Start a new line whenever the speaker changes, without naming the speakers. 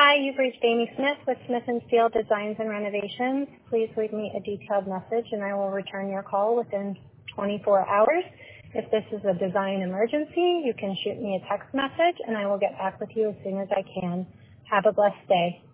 Hi, you've reached Amy Smith with Smith & Steel Designs and Renovations. Please leave me a detailed message and I will return your call within 24 hours. If this is a design emergency, you can shoot me a text message and I will get back with you as soon as I can. Have a blessed day.